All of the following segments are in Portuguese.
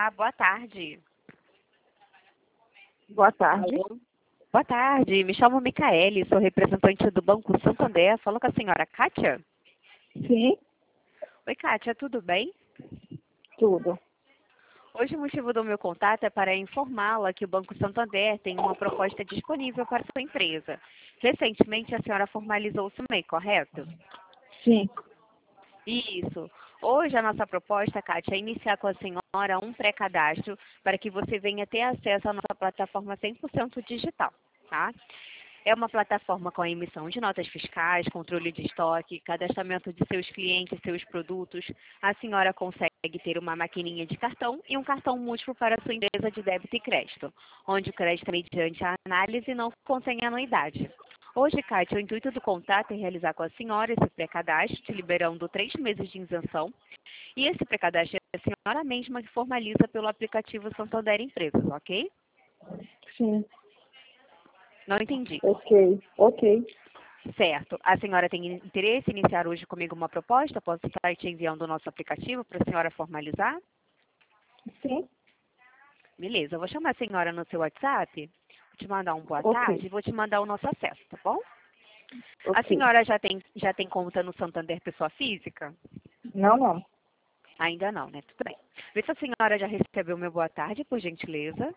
Olá, boa tarde. Boa tarde. Alô? Boa tarde, me chamo Micaele, sou representante do Banco Santander. Falo com a senhora Kátia? Sim, Oi, Kátia, tudo bem? tudo. Hoje o motivo do meu contato é para informá-la que o Banco Santander tem uma proposta disponível para sua empresa. Recentemente a senhora formalizou o seu MEI, correto? Sim. Isso. Hoje a nossa proposta, Kátia, é iniciar com a senhora um pré-cadastro para que você venha ter acesso à nossa plataforma 100% digital, tá? É uma plataforma com a emissão de notas fiscais, controle de estoque, cadastramento de seus clientes, seus produtos. A senhora consegue ter uma maquininha de cartão e um cartão múltiplo para a sua empresa de débito e crédito, onde o crédito é mediante a análise e não contém anuidade. Hoje, Kátia, o intuito do contato é realizar com a senhora esse pré-cadastro, te liberando 3 meses de isenção. E esse pré-cadastro é a senhora mesma que formaliza pelo aplicativo Santander Empresas, ok? Sim. Não entendi. Ok. Certo. A senhora tem interesse em iniciar hoje comigo uma proposta? Posso estar te enviando o nosso aplicativo para a senhora formalizar? Sim. Beleza, eu vou chamar a senhora no seu WhatsApp, vou te mandar um boa Ok. tarde e vou te mandar o nosso acesso, tá bom? A Ok. senhora já tem conta no Santander Pessoa Física? Não. Ainda não, né? Tudo bem. Vê se a senhora já recebeu meu boa tarde, por gentileza.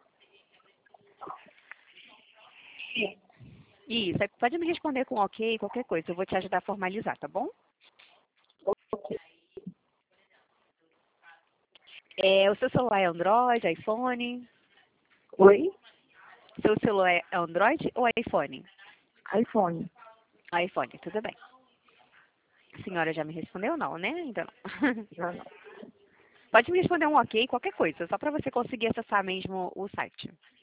Sim. Isso, aí pode me responder com ok, qualquer coisa, eu vou te ajudar a formalizar, tá bom? Ok. O seu celular é Android, iPhone? Oi? Seu celular é Android ou iPhone? iPhone. iPhone, tudo bem. A senhora já me respondeu? Não, né? Ainda não. Já não. Pode me responder um ok, qualquer coisa, só para você conseguir acessar mesmo o site.